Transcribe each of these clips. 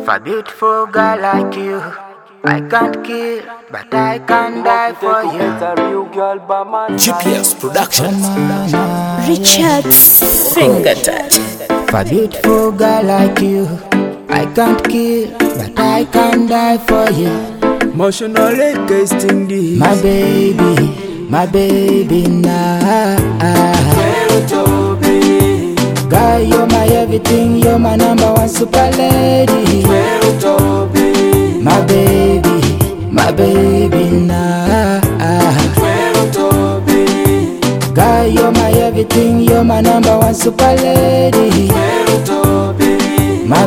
For a beautiful girl like you, I can't kill, but I can die for you. GPS Productions. Richard's finger touch. For a beautiful girl like you, I can't kill, but I can die for you. Emotionally tasting this. My baby now. Girl, you're my everything, you're my number one super lady. My baby now. Girl, you're my everything, you're my number one super lady. My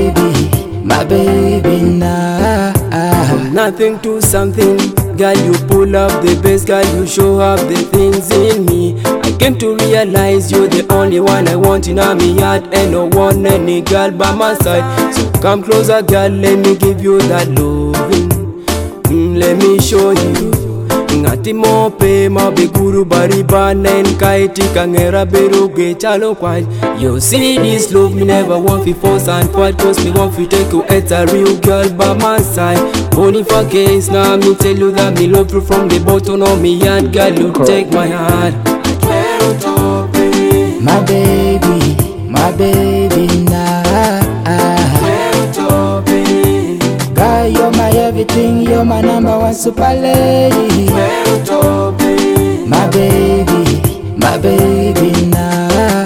baby now. From nothing to something, girl, you pull up the best, girl, you show up the things in me. I came to realize you're the only one I want in my heart, and no one, any girl by my side. So come closer, girl, let me give you that loving. Let me show you. Ngati mope mabiguru baribana nkaiti kangera beruge chalo kwaj. You see this love me never want to force and fight, cause me want to take you as a real girl by my side. Only for case now me tell you that me love you from the bottom of me heart, girl, you take my heart. My baby now. Girl, you're my everything, you're my number one super lady. My baby now.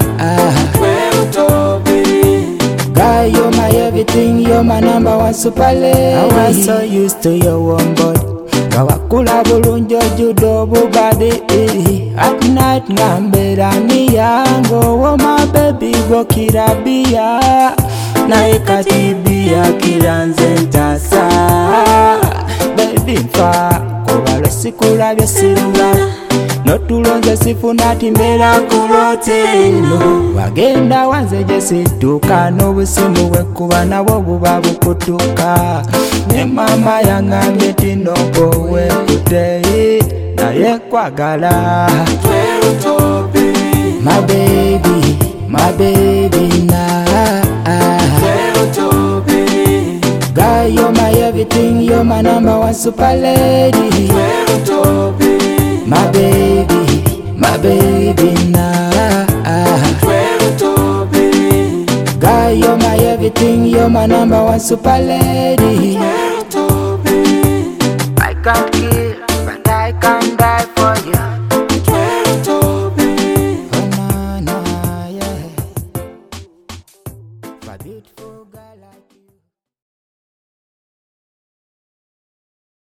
Girl, you're my everything, you're my number one super lady. I was so used to your warm body. Kawakula bulungi ojjudde obugadi. At night ngambera ni yango. Oh my baby gwokira bia. Naye kati bia kiranze ntasa. Baby nfa kuba lwe sikulabye sirula. Notulonze sifuna timbera kuloteno. Wagenda wanze gye sidduka, n'obusimu bwekuba nabwo buba bukutuka. Ne mama yangambye ti noko wekute naye kwagala. My baby now. Girl, you're my everything, you're my number one super lady. My baby now. Girl, you're my everything, you're my number one super lady. I can't kill.